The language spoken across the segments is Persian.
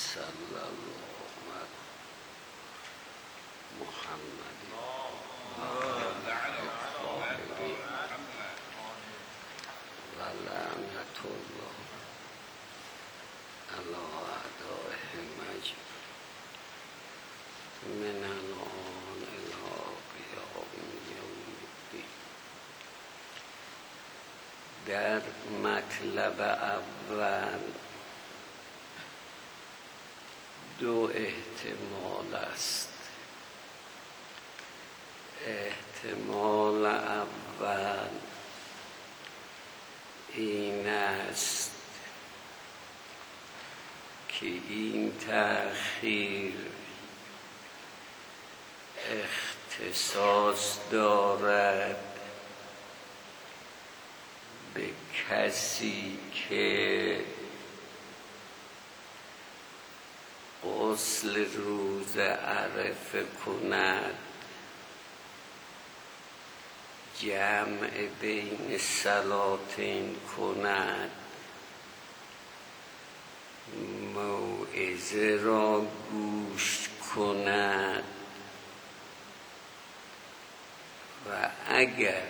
صلی الله علی محمد و لعنت الله علی اعدائهم من الان الی قیام یوم الدین. در مطلب اول دو احتمال است. احتمال اول این است که این تأخیر اختصاص دارد به کسی که غسل روز عرفه کند، جمع بین صلاتین کند، موعظه را گوش کند و اگر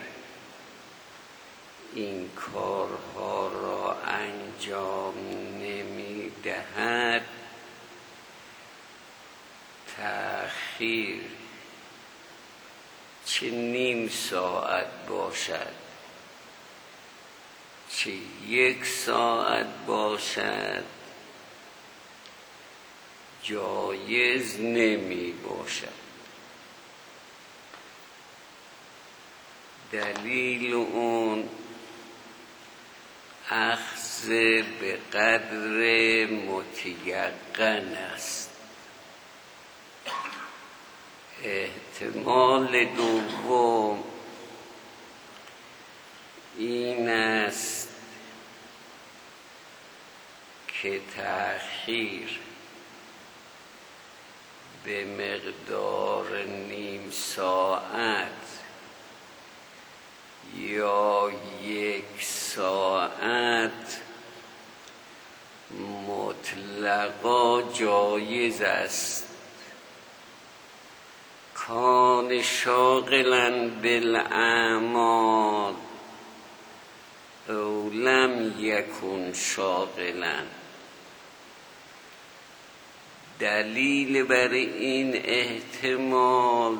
این کارها را انجام نمی دهد، تأخیر چه نیم ساعت باشد چه 1 ساعت باشد جایز نمی باشد. دلیل اون اخذ به قدر متیقن است. احتمال دوم این است که تأخیر به مقدار نیم ساعت یا 1 ساعت مطلقا جایز است. کان شاغلا بالاعمال او لم یکن شاغلا. دلیل بر این احتمال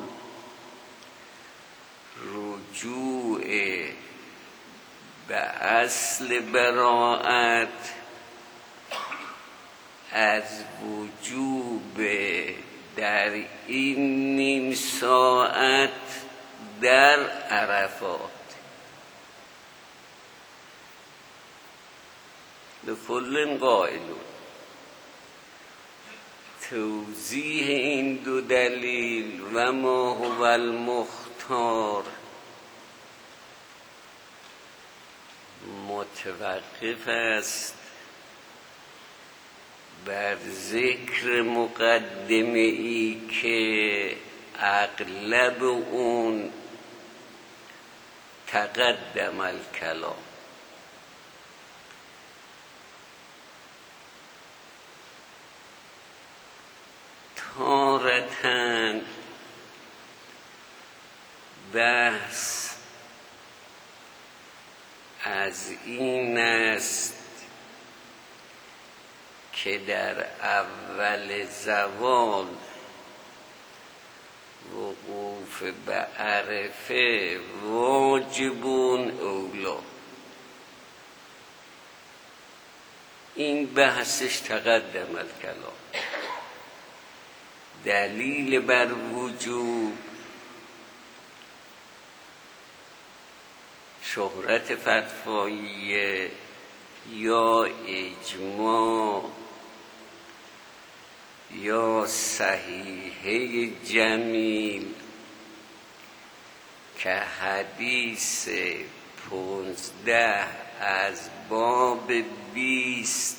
رجوع به اصل براءت از وجوب در این نیم ساعت در عرفات. لکل قائلون. توضیح این دو دلیل و ما هو المختار متوقف است بر ذکر مقدمه ای که اغلب اون تقدم الکلام. تارتاً بحث از این است که در اول زوال وقوف به عرفه واجبون اولا. این بحثش تقدم الکلام. دلیل بر وجوب شهرت فتوایی یا اجماع یا صحیحه جمیل که حدیث 15 از باب 20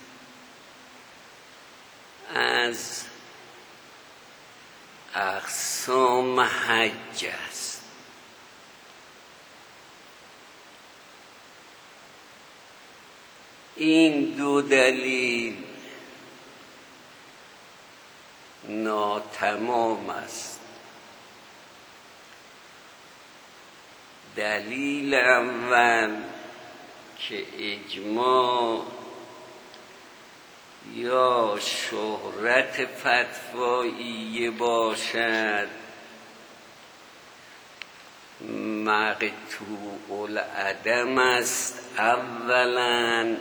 از اقسام حج است. این دو دلیل ناتمام است. دلیل اول که اجماع یا شهرت فتوایی باشد مقطوع العدم است اولا،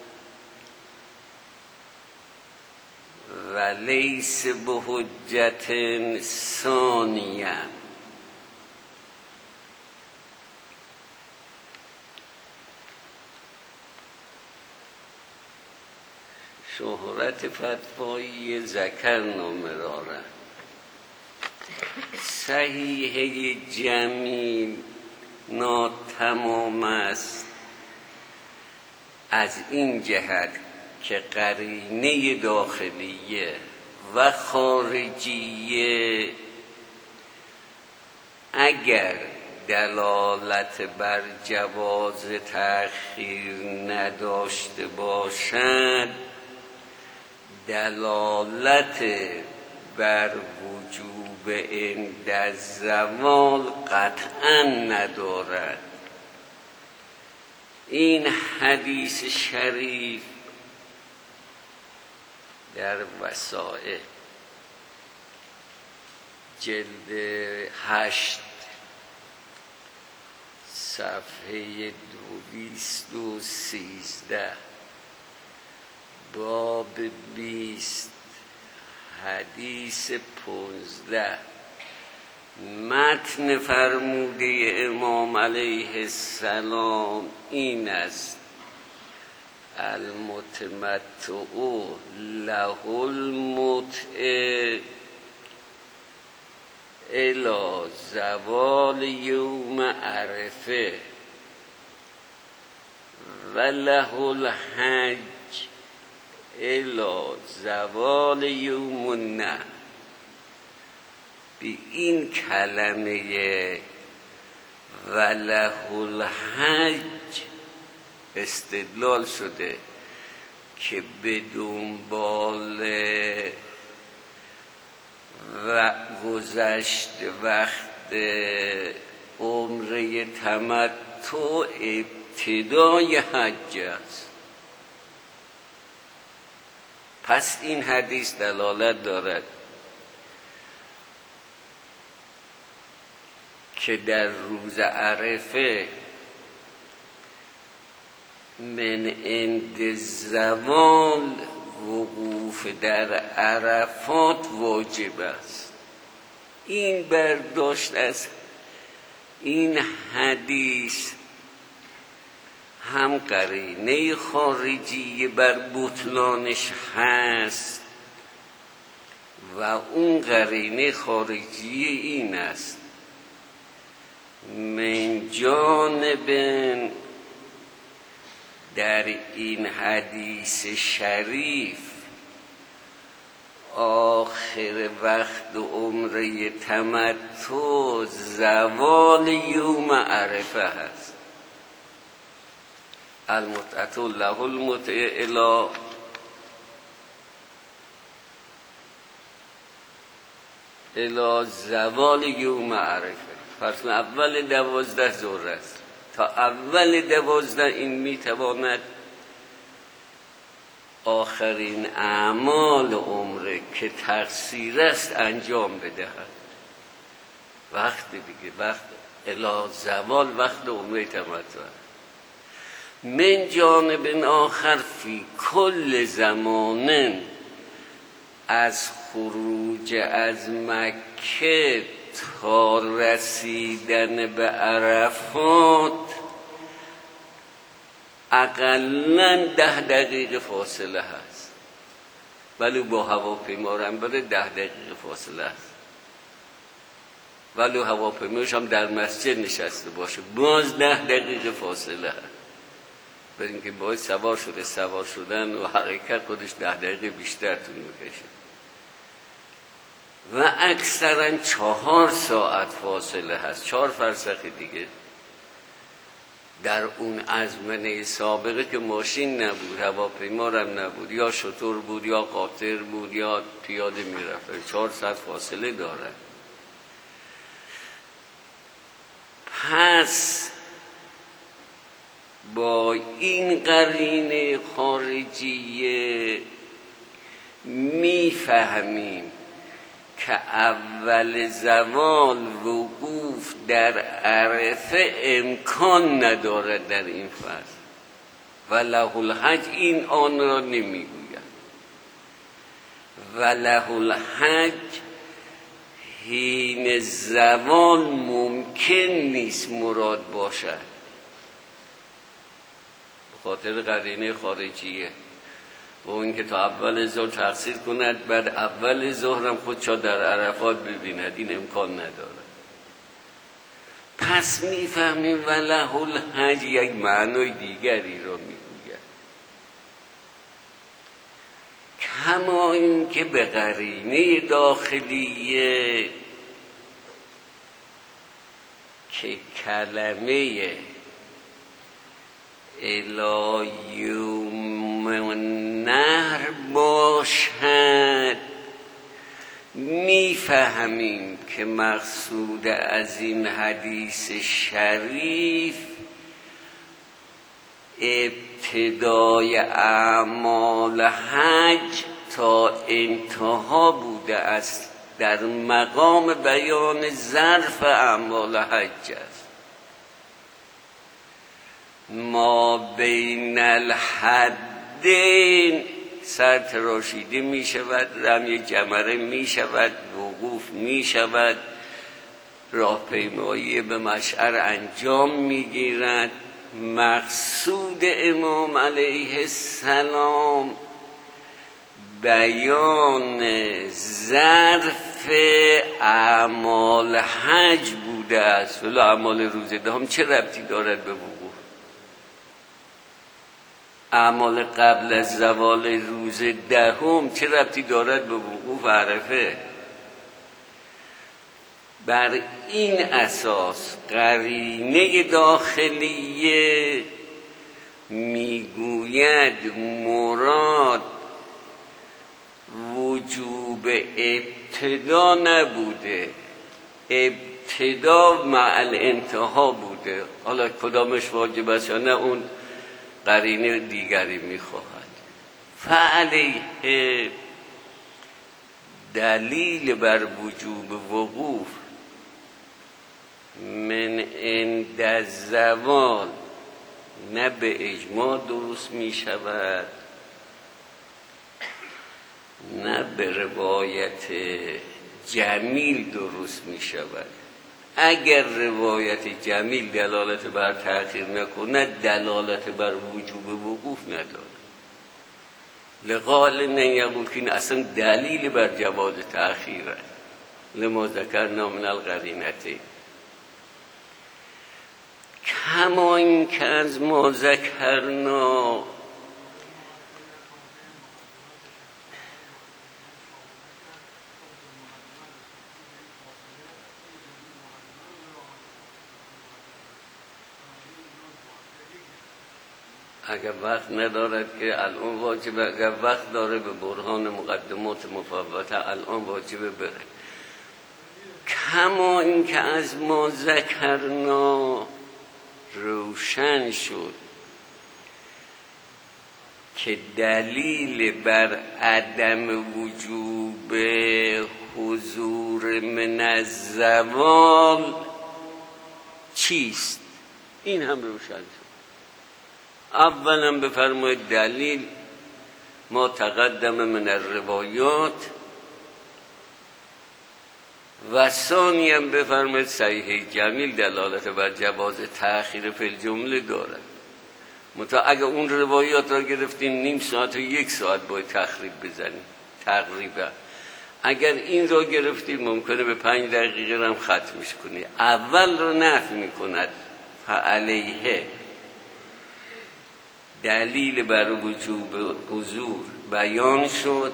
و لیس بحجت ثانیا. شهرت فتوایی ذکر نامه دارد. صحیحه جمیل ناتمام است از این جهت که قرینه داخلیه و خارجیه اگر دلالت بر جواز تأخیر نداشته باشد، دلالت بر وجوب عند الزوال قطعا ندارد. این حدیث شریف در وسائل جلد 8 صفحه 213 باب 20 حدیث 15 متن فرموده امام علیه السلام این است: المتمتع له المتع الی زوال یوم عرفه و له الحج الی زوال یوم النحر. به این کلمه و له الحج استدلال شده که به دنبال و گذشت وقت عمره تمتع ابتدای حج است. پس این حدیث دلالت دارد که در روز عرفه من عند زوال وقوف در عرفات واجب است. این برداشت از این حدیث هم قرینه خارجی بر بطلانش هست و اون قرینه خارجی این است: من جانب در این حدیث شریف آخر وقت عمره تمتع زوال یوم عرفه هست. المتعة له المتع الی زوال یوم عرفه. پس اول 12 ظهر است تا اول 12 این میتواند آخرین اعمال عمره که تقصیر است انجام بدهد. وقت دیگه وقت الی زوال وقت عمره تمتع. من جانب آخر فی کل زمان از خروج از مکه تا رسیدن به عرفات اقلاً 10 دقیقه فاصله هست. ولی با هواپیما هم بره 10 دقیقه فاصله هست. ولی هواپیماش هم در مسجد نشسته باشه باز 10 دقیقه فاصله هست. برای اینکه باید سوار شدن و حرکت خودش 10 دقیقه بیشتر طول میکشه و اکثرا 4 ساعت فاصله هست، 4 فرسخ دیگه. در اون ازمنه سابقه که ماشین نبود، هواپیما هم نبود، یا شتر بود یا قاطر بود یا پیاده میرفت، 4 ساعت فاصله داره. پس با این قرینه خارجیه میفهمیم که اول زوال وقوف در عرفه امکان ندارد در این فصل و له الحج این آن را نمیگوید. و له الحج حین زوال ممکن نیست مراد باشد، خاطر قرینه خارجیه و این که تا اول ظهر تقصیر کند، بعد اول ظهرم خودشا در عرفات ببیند، این امکان نداره. پس میفهمیم وله الحج یک معنای دیگری را میگوید، کما این که به قرینه داخلیه که کلمه الی یوم النحر باشد، میفهمیم که مقصود از این حدیث شریف ابتدای اعمال حج تا انتها بوده است، در مقام بیان ظرف اعمال حج است. ما بین الحدین سر تراشیده می شود، رمی جمره می شود، وقوف می شود، راهپیمایی به مشعر انجام می گیرد. مقصود امام علیه السلام بیان ظرف اعمال حج بوده است. ولی اعمال روز دهم چه ربطی دارد به وقوف؟ اعمال قبل از زوال روز دهم چه ربطی دارد به وقوف عرفه؟ بر این اساس قرینه داخلیه میگوید مراد وجوب ابتدا نبوده، ابتدا مع الانتها بوده. حالا کدامش واجب است یا نه اون قرینه دیگری میخواهد. فعلیه دلیل بر وجوب وقوف من عند الزوال نه به اجماع درست می شود، نه به روایت جمیل درست می شود. اگر روایت جمیل دلالت بر تأخیر نکنه، دلالت بر وجوب وقوف نداره. لقال نمیگوید که این اصلا دلیل بر جواز تأخیر است. لما ذکرنا من القرینتین، کما این که از ما ذکرنا اگر وقت ندارد که الان واجبه، اگر وقت داره به برهان مقدمات مفوته الان واجبه بره. کما این که از ما ذکرنا روشن شد که دلیل بر عدم وجوب حضور من الزوال چیست، این هم روشن شد. اولا بفرمایید دلیل ما تقدم من الروایات و ثانیا بفرمایید صحیح جمیل دلالت بر جواز تأخیر فی الجمله دارد. اگه اون روایات را گرفتیم نیم ساعت و 1 ساعت باید تخریب بزنیم تقریبا. اگر این را گرفتیم ممکنه به 5 دقیقه هم ختمش کنی. اول را نفی میکند فعلیه دلیل بر وجوب حضور بیان شد،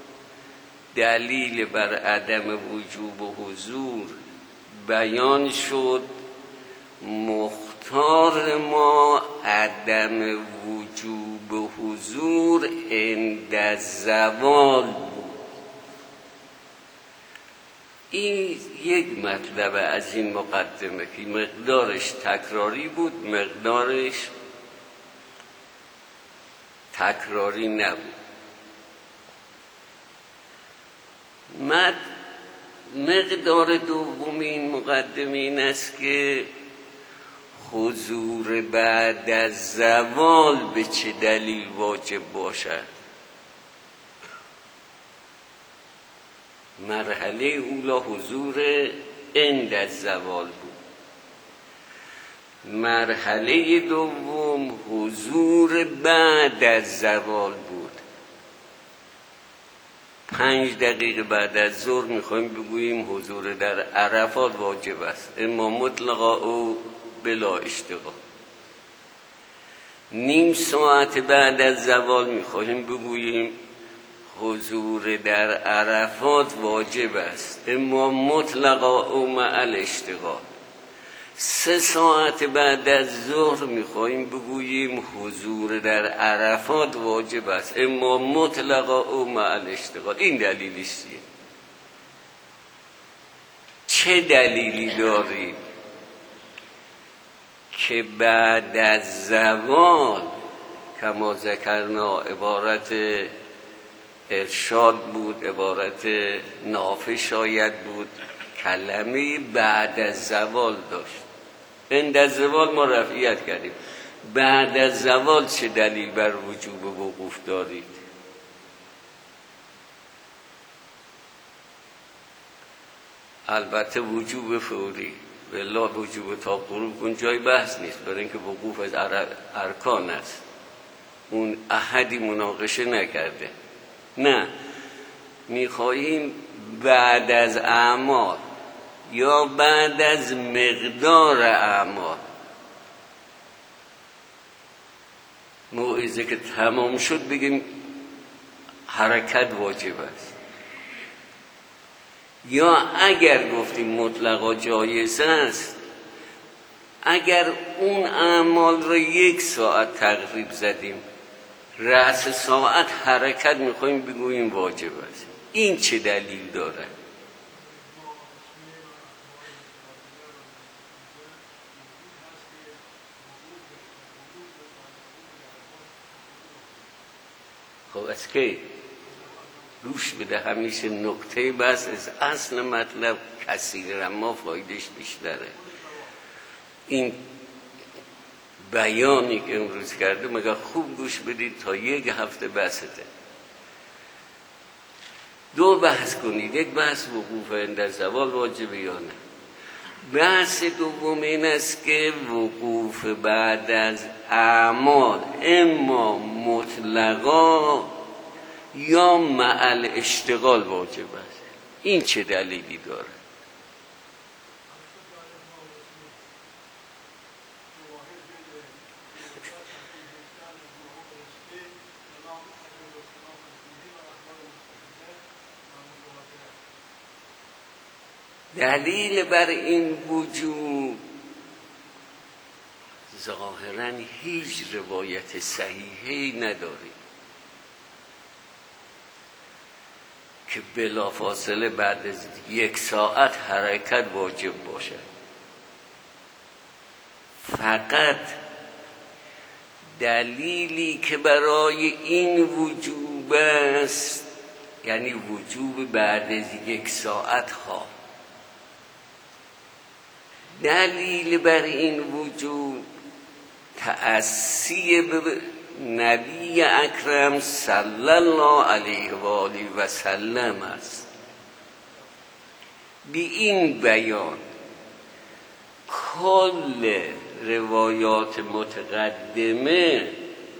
دلیل بر عدم وجوب حضور بیان شد، گفتار ما عدم وجوب حضور عند الزوال بود. این یک مطلب از این مقدمه که مقدارش تکراری بود، مقدارش تکراری نبود. مقدار دوم این مقدمه این است که حضور بعد از زوال به چه دلیل واجب باشد. مرحله اولا حضور عند الزوال بود، مرحله دوم حضور بعد از زوال بود. 5 دقیقه بعد از ظهر میخوایم بگوییم حضور در عرفات واجب است، اما مطلقا او بلا اشتغال. نیم ساعت بعد از زوال میخوایم بگوییم حضور در عرفات واجب است، اما مطلقا او مع الاشتغال. 3 ساعت بعد از ظهر میخوایم بگوییم حضور در عرفات واجب است، اما مطلقا او مع الاشتغال. این دلیلش چیه؟ چه دلیلی دارید که بعد از زوال کما ذکرنا عبارت ارشاد بود، عبارت نافع شاید بود، کلمه بعد از زوال داشت. عند الزوال ما رفعیت کردیم، بعد از زوال چه دلیل بر وجوب وقوف دارید؟ البته وجوب فوری، والله وجوب تا غروب اون جای بحث نیست، برای اینکه وقوف از ارکان است، اون احدی مناقشه نکرده. نه، میخواهیم بعد از اعمال یا بعد از مقدار اعمال. موعظه که تمام شد بگیم حرکت واجب است، یا اگر گفتیم مطلقا جایز است، اگر اون اعمال رو 1 ساعت تقریب زدیم، رأس ساعت حرکت میخوایم بگوییم واجب است. این چه دلیل داره؟ خب از که روش بده، همیشه نکته بس از اصل مطلب کثیره، اما فایدهش بیشتره. این بیانی که امروز کرده مگه خوب گوش بدید تا 1 هفته بسته. 2 بحث کنید، 1 بحث وقوف عند الزوال واجبه یا نه. بحث دوم این است که وقوف بعد از اعمال اما مطلقا یا مع الاشتغال واجب است. این چه دلیلی داره؟ دلیل بر این وجوب ظاهراً هیچ روایت صحیحی نداریم که بلافاصله بعد از 1 ساعت حرکت واجب باشد. فقط دلیلی که برای این وجوب است، یعنی وجوب بعد از 1 ساعت ها، دلیل بر این وجوب تأسی به نبی اکرم صلی الله علیه و آله و سلم است. بی این بیان کل روایات متقدمه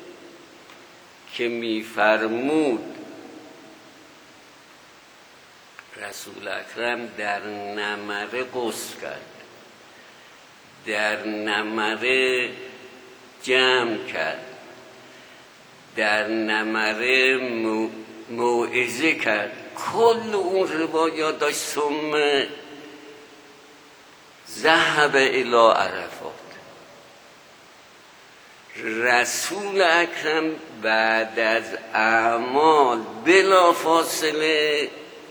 که می‌فرمود رسول اکرم در نمره غسل کرد، در نمره جمع کرد، در نمره موعظه کرد، کل اون روایات داشت ثم ذهب الی عرفات. رسول اکرم بعد از اعمال بلا فاصله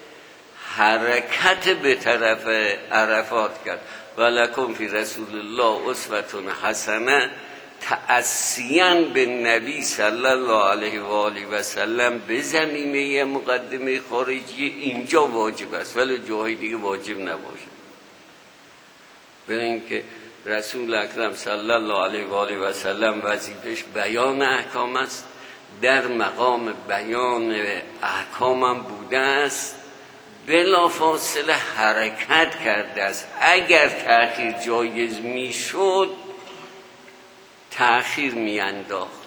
حرکت به طرف عرفات کرد. ولکم فی رسول الله اسوة حسنه، تأسیاً به نبی صلی الله علیه و آله و سلم به زمینه مقدمه خارجی اینجا واجب است، ولی جاهای دیگه واجب نباشه. به اینکه رسول اکرم صلی الله علیه و آله و سلم وظیفش بیان احکام است، در مقام بیان احکام هم بوده است، بلا فاصله حرکت کرده است. اگر تأخیر جایز می شد تأخیر می انداخت.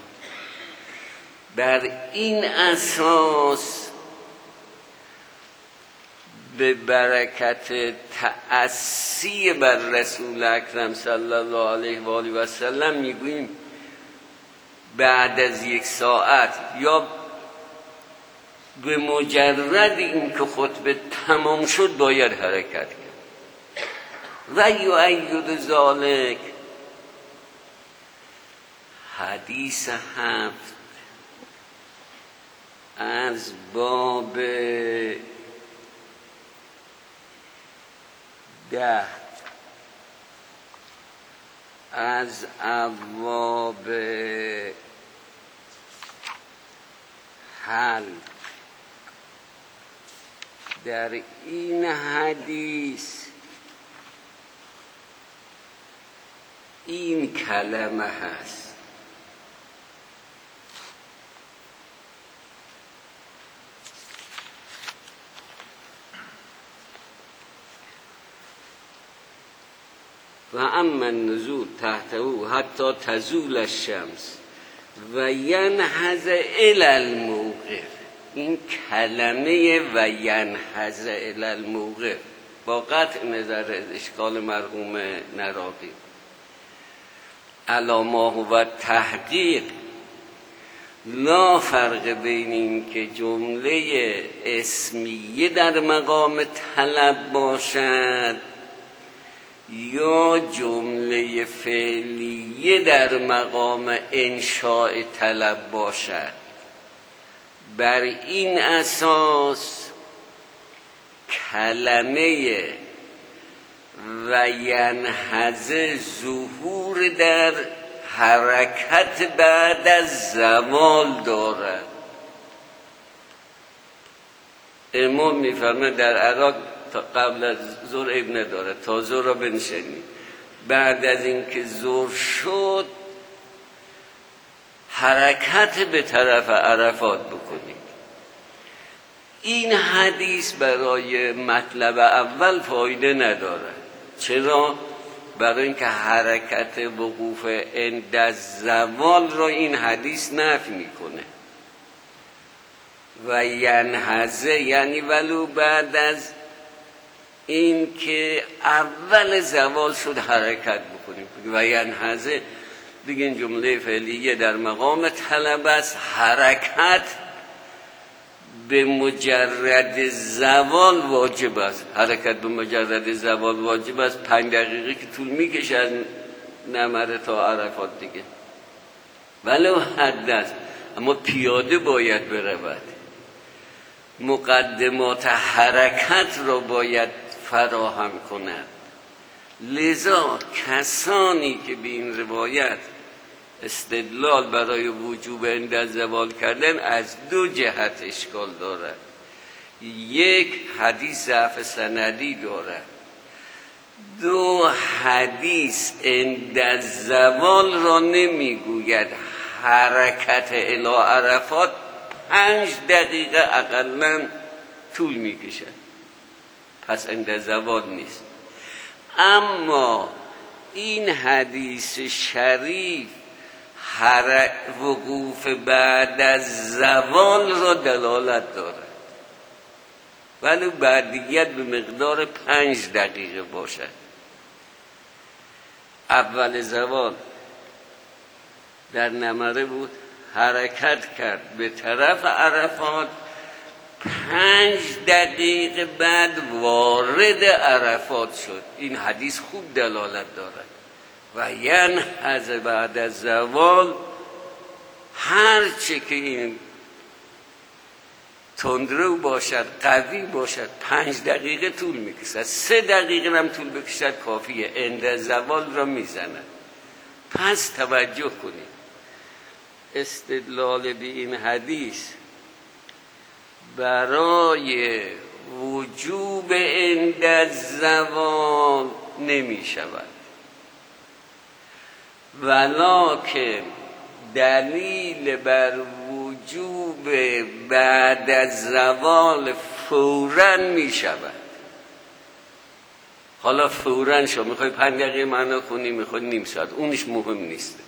بر این اساس به برکت تأسی بر رسول اکرم صلی الله علیه و آله و سلم میگوییم بعد از 1 ساعت یا به مجرد اینکه خطبه تمام شد باید حرکت کرد. و یؤید ذالک حدیث 7 از باب 10 از ابواب حل. در این حدیث این کلمه هست: و اما النزول تحته حتی تزول الشمس و ینهض الی الموقف. این کلمه و ینهض الی الموقف با قطع نظر از اشکال مرحوم نراقی علی ما هو تحقیق، لا فرق بین این که جمله اسمیه در مقام طلب باشد یا جمله فعلیه در مقام انشاء طلب باشد. بر این اساس کلمه و ینهض ظهور در حرکت بعد از زوال دارد. امام میفرماید در عراق تا قبل از ظهر عیب نداره، تا ظهر را بنشینید، بعد از اینکه ظهر شد حرکت به طرف عرفات بکنید. این حدیث برای مطلب اول فایده نداره. چرا؟ برای اینکه حرکت وقوف عند الزوال را این حدیث نفی میکنه. و ینهض یعنی ولو بعد از این که اول زوال شد حرکت بکنیم. و ینهض دیگه این جمله فعلیه در مقام طلب است، حرکت به مجرد زوال واجب است. حرکت به مجرد زوال واجب است. 5 دقیقه که طول میکشه از نمره تا عرفات دیگه، ولو حد است، اما پیاده باید برود. مقدمات حرکت را باید فراهم کند. لذا کسانی که به این روایت استدلال برای وجوب عند الزوال کردن از 2 جهت اشکال دارد. 1 حدیث ضعف سندی دارد. 2 حدیث عند الزوال را نمیگوید. حرکت الی عرفات 5 دقیقه اقلا طول میکشد، پس عند الزوال نیست. اما این حدیث شریف وقوف بعد از زوال را دلالت دارد، ولی بعدیت به مقدار 5 دقیقه باشد. اول زوال در نمره بود، حرکت کرد به طرف عرفات، 5 دقیقه بعد وارد عرفات شد. این حدیث خوب دلالت دارد. و ینهض بعد از زوال هرچه که این تندرو باشد قوی باشد 5 دقیقه طول میکشد، 3 دقیقه هم طول بکشد کافیه، عند زوال را میزند. پس توجه کنید، استدلال به این حدیث برای وجوب عند زوال نمی شود، ولکن دلیل بر وجوب بعد از زوال فوراً می شود. حالا فوراً شو میخوای 5 دقیقه معنا کنی، میخوای نیم ساعت، اونش مهم نیست.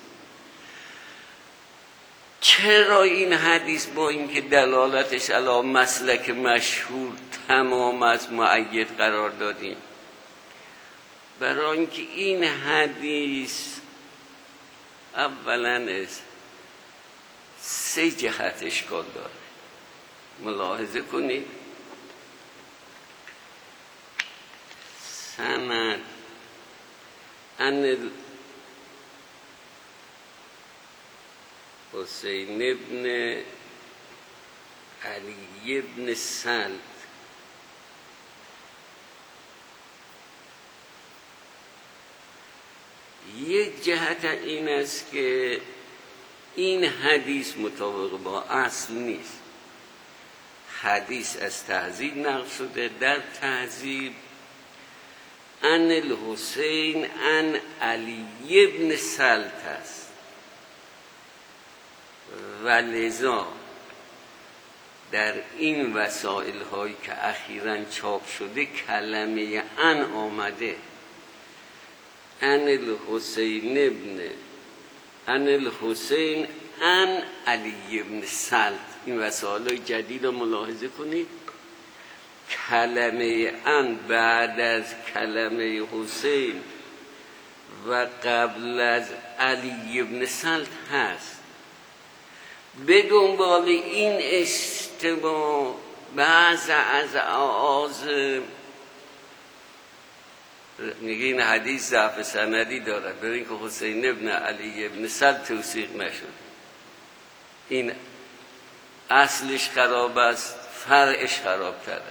چرا این حدیث با اینکه دلالتش علی مسلک مشهور تمام از مؤید قرار دادیم؟ برای اینکه این حدیث اولاً 3 جهت اشکال داره. ملاحظه کنید، سند ان حسین ابن علی ابن سلط یک جهت این است که این حدیث مطابق با اصل نیست. حدیث از تهذیب نقل شده، در تهذیب ان الحسین ان علی ابن سلط است و لذا در این وسائل هایی که اخیراً چاپ شده کلمه ان آمده. ان الحسین ان علی ابن سلط. این وسائل های جدید رو ملاحظه کنید، کلمه ان بعد از کلمه حسین و قبل از علی ابن سلط هست. به دنبال این اشتباه بعض از اعاظم میگه این حدیث ضعف سندی دارد، برای اینکه حسین ابن علی ابن سلط توثیق نشد. این اصلش خراب است، فرعش خراب کرده.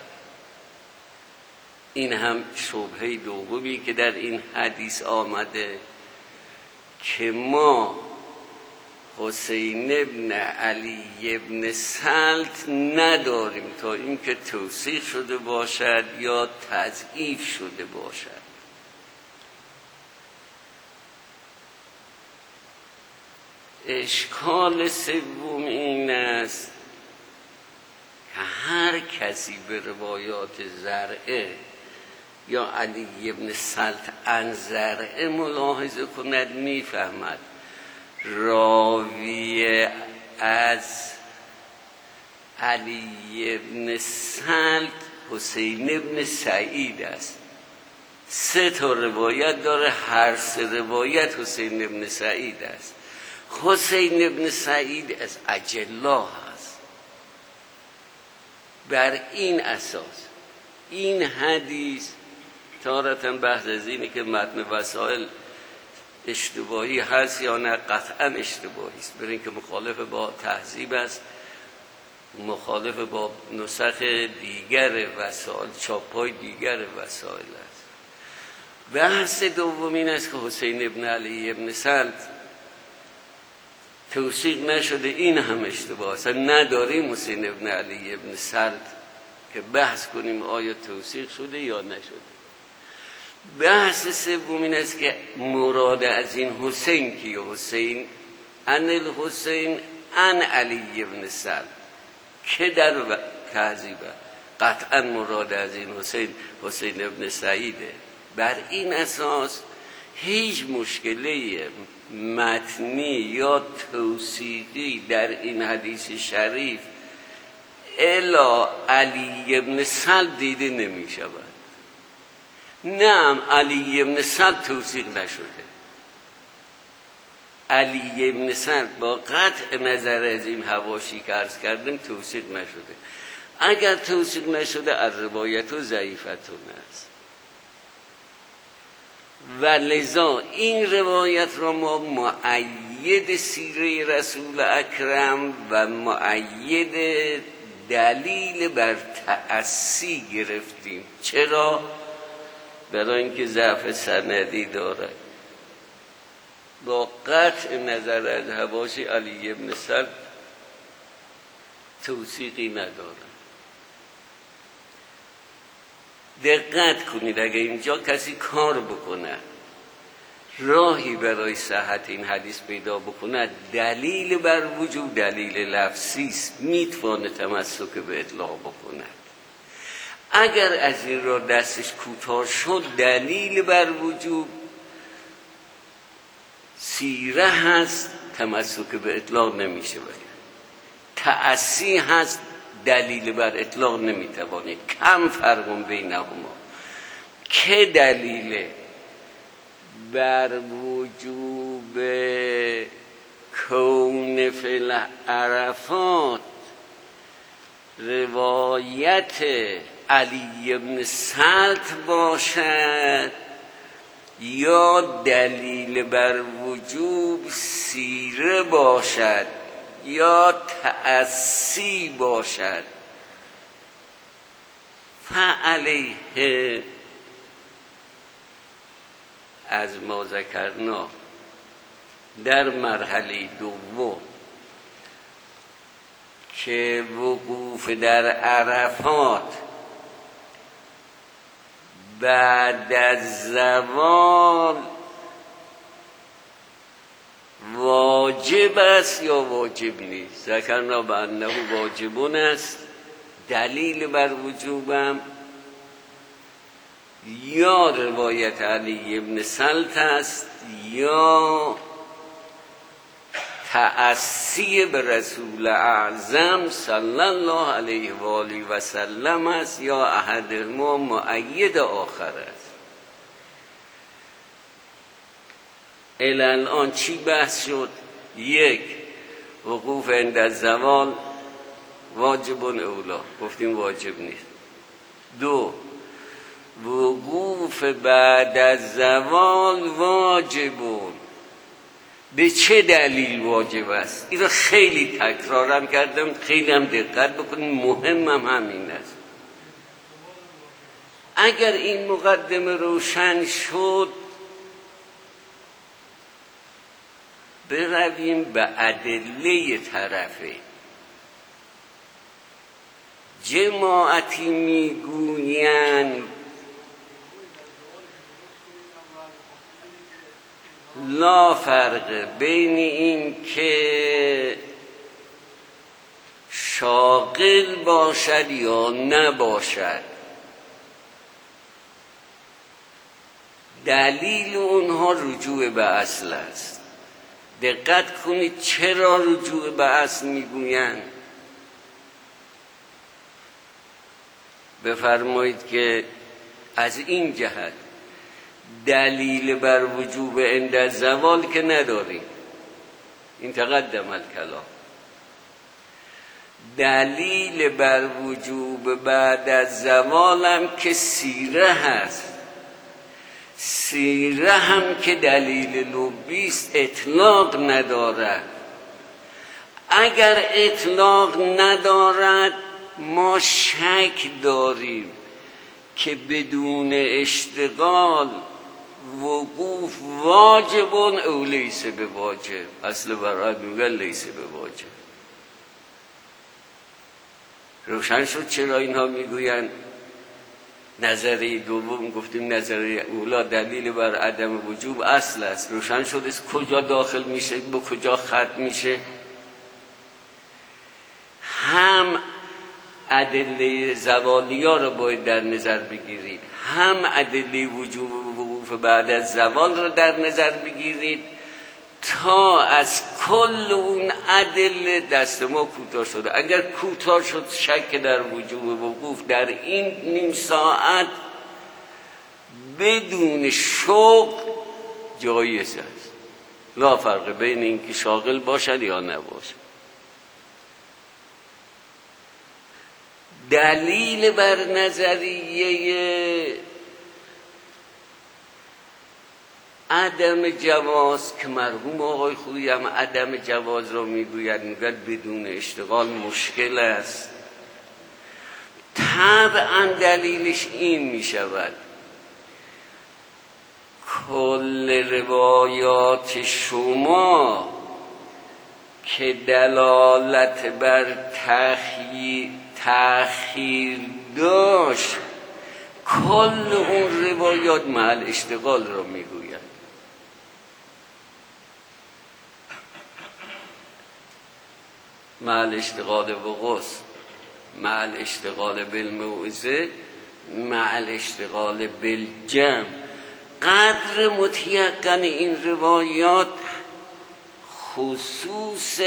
این هم شبهه دومی که در این حدیث آمده که ما حسین ابن علی ابن سلط نداریم تا اینکه توثیق شده باشد یا تضعیف شده باشد. اشکال سوم این است که هر کسی به روایات زرعه یا علی ابن سلط عن زرعه ملاحظه کند میفهمد راوی از علی ابن سلط حسین ابن سعید است. 3 تا روایت داره، هر 3 روایت حسین ابن سعید است. حسین ابن سعید از اجلا هست. بر این اساس این حدیث تارتاً بحث از اینه که متن وسائل اشتباهی هست یا نه، قطعاً اشتباهی است، برای اینکه مخالف با تهذیب است، مخالف با نسخ دیگر وسائل، چاپ‌های دیگر وسائل است. بحث دوم این است که حسین ابن علی ابن سلط توثیق نشده. این هم اشتباه است، نداریم حسین ابن علی ابن سلط که بحث کنیم آیا توثیق شده یا نشده. بحث سوم این است که مراد از این حسین که حسین ان الحسین ان علی ابن سلط که در تهذیب قطعا مراد از این حسین ابن سعیده. بر این اساس هیچ مشکلی متنی یا توصیفی در این حدیث شریف الا علی ابن سلط دیده نمی شود. نه، علی ابن سلط توثیق نشده. علی ابن سلط با قطع نظر از این حواشی که عرض کردیم توثیق نشده. اگر توثیق نشده از روایت و ضعیفتون است و لذا این روایت را ما معین مؤید سیره رسول اکرم و مؤید دلیل بر تأسی گرفتیم. چرا؟ برای اینکه ضعف سندی دارد. با قطع نظر از حواشی علی ابن سلم توثیقی ندارد. دقت کنید، اگر اینجا کسی کار بکنه راهی برای صحت این حدیث پیدا بکنه، دلیل بر وجود دلیل لفظی است، میتونه تمسک به اطلاق بکنه. اگر از این راه دستش کوتاه شد، دلیل بر وجود سیره هست، تمسک به اطلاق نمیشه باید. تأسی هست، دلیل بر اطلاق نمیتوانید. کم فرق بینهما. که دلیل بر وجوب کون فی عرفات روایت علی ابن سلط باشد، یا دلیل بر وجوب سیره باشد، یا تأسی باشد، فعلیه از ما ذکرنا در مرحله دوم که وقوف در عرفات بعد از زوال واجب است یا واجب نیست. ذکرنا به انه واجبون است، دلیل بر وجوبم یا روایت علی ابن سلط است، یا تأسی به رسول اعظم صلی الله علیه و آله و سلم است، یا احدهما مؤید آخر است. الان چی بحث شد؟ یک، وقوف عند الزوال واجب اولا، گفتیم واجب نیست. دو، وقوف بعد از زوال واجبون. به چه دلیل واجب است؟ این رو خیلی تکرارم کردم، خیلی هم دقت بکنید، مهمم همین است. اگر این مقدمه روشن شد، برویم به ادله طرفه. جماعتی میگویند لا فرق بین این که شاغل باشد یا نباشد. دلیل اونها رجوع به اصل است. دقت کنید چرا رجوع به اصل میگویند. بفرمایید که از این جهت دلیل بر وجوب عند الزوال که نداریم، این تقدم الکلام. دلیل بر وجوب بعد از زوال هم که سیره هست. سیره هم که دلیل لبیست، اطلاق ندارد. اگر اطلاق ندارد، ما شک داریم که بدون اشتغال وقوف واجبون او لیس به واجب. اصل برای میگن لیس به واجب. روشن شد چرا اینها میگوین نظریه دوم؟ گفتیم نظریه اولا دلیل بر عدم وجوب اصل است. روشن شد از کجا داخل میشه، به کجا ختم میشه. هم ادله زوالیا رو باید در نظر بگیرید، هم ادله وجوب وقوف بعد از زوال رو در نظر بگیرید، تا از کل اون ادله دست ما کوتاه شده. اگر کوتاه شد، شک در وجوب وقوف در این نیم ساعت بدون شوق جایز است. لا فرق بین این که شاغل باشد یا نباشد. دلیل بر نظریه عدم جواز که مرحوم آقای خویی هم عدم جواز را میگوید، میگوید بدون اشتغال مشکل است. طبعا دلیلش این میشود کل روایات شما که دلالت بر تأخیر داشت، کل اون روایات محل اشتغال را میگوید. محل اشتغال بغض، محل اشتغال بالموعظه، محل اشتغال بالجمع. قدر متیقن این روایات خصوص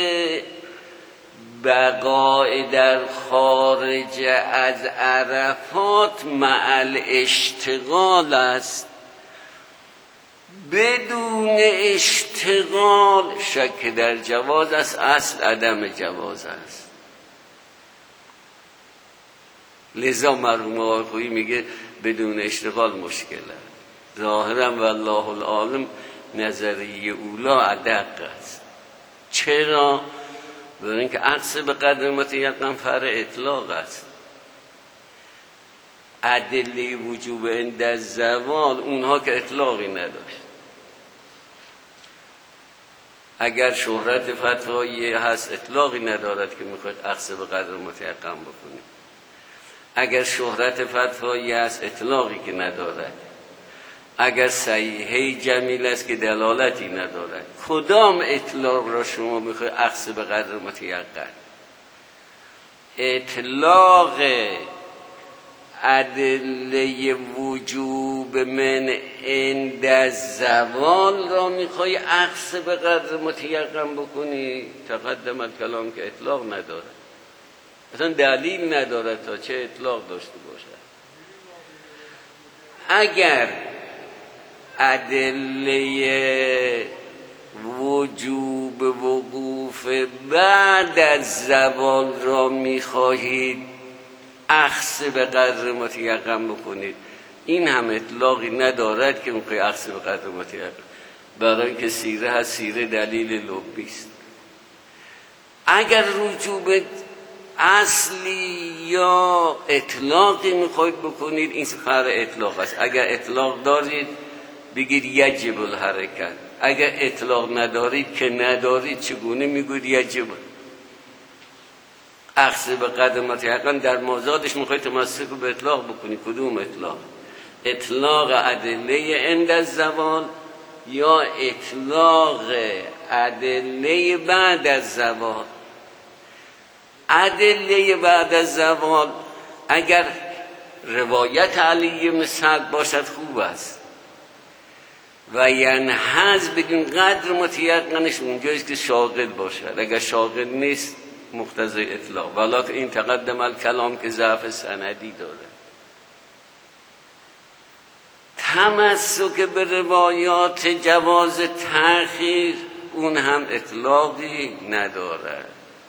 بقای در خارج از عرفات محل اشتغال است. بدون اشتغال شک در جواز است، اصل عدم جواز است. لذا مرحوم آقای خویی میگه بدون اشتغال مشکل است. ظاهرا والله العالم نظریه اولا ادق است. چرا؟ برای اینکه عکس به قدر متیقن فرع اطلاق است. ادله وجوب عند الزوال اونها که اطلاقی نداشت. اگر شهرت فتوایی هست اطلاقی ندارد که میخواید عکس به قدر متیقن بکنید. اگر شهرت فتوایی هست اطلاقی که ندارد. اگر صحیحه جمیل است که دلالتی ندارد. کدام اطلاق را شما میخواید عکس به قدر متیقن؟ اطلاق ادله وجوب من عند الزوال را میخوای عکس به قدر متیقن بکنی؟ تقدم الکلام که اطلاق ندارد، اصلا دلیل ندارد تا چه اطلاق داشته باشد. اگر ادله وجوب وقوف بعد از زوال را میخواهید عکس به قدر متیقن بکنید، این هم اطلاقی ندارد که میخوای عکس به قدر متیقن. برای که سیره هست، سیره دلیل لبی است. اگر رجوع اصلی یا اطلاقی میخواید بکنید، این فرع اطلاق است. اگر اطلاق دارید بگید یجب الحرکت، اگر اطلاق ندارید که ندارید چگونه میگوید یجب؟ عکس به قدر متیقن در مازادش میخواید تمسک به اطلاق بکنید. کدوم اطلاق؟ اطلاق ادله عند الزوال یا اطلاق ادله بعد از زوال؟ ادله بعد از زوال اگر روایت علی مسعود باشد خوب است و ینحاز بدون قدر متیقنش اونجاییست که شاغل باشد. اگر شاغل نیست مقتضی اطلاق، ولی این تقدم الکلام که ضعف سندی داره. تمسک به روایات جواز تأخیر اون هم اطلاقی نداره،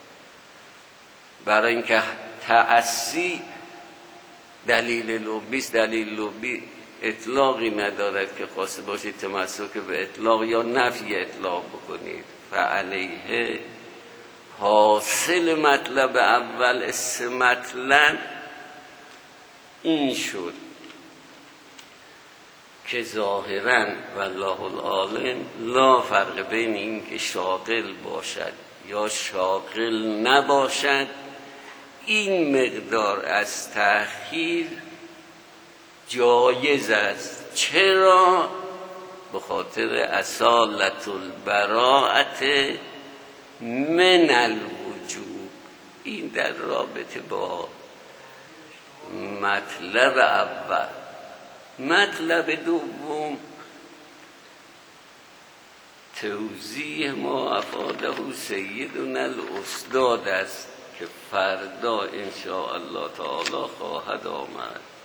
برای اینکه تأسی دلیل لبیست. دلیل لبی اطلاقی ندارد که خواسته باشید تمسک به اطلاق یا نفی اطلاق بکنید. فعلیه حاصل مطلب اول مطلب این شد که ظاهراً والله العالم لا فرق بین این که شاغل باشد یا شاغل نباشد، این مقدار از تأخیر جایز است. چرا؟ به خاطر اصالت البراءت من الوجوب. این در رابطه با مطلب اول. مطلب دوم توضیح ما افاده سیدنا الاستاد است که فردا ان شاء الله تعالی خواهد آمد.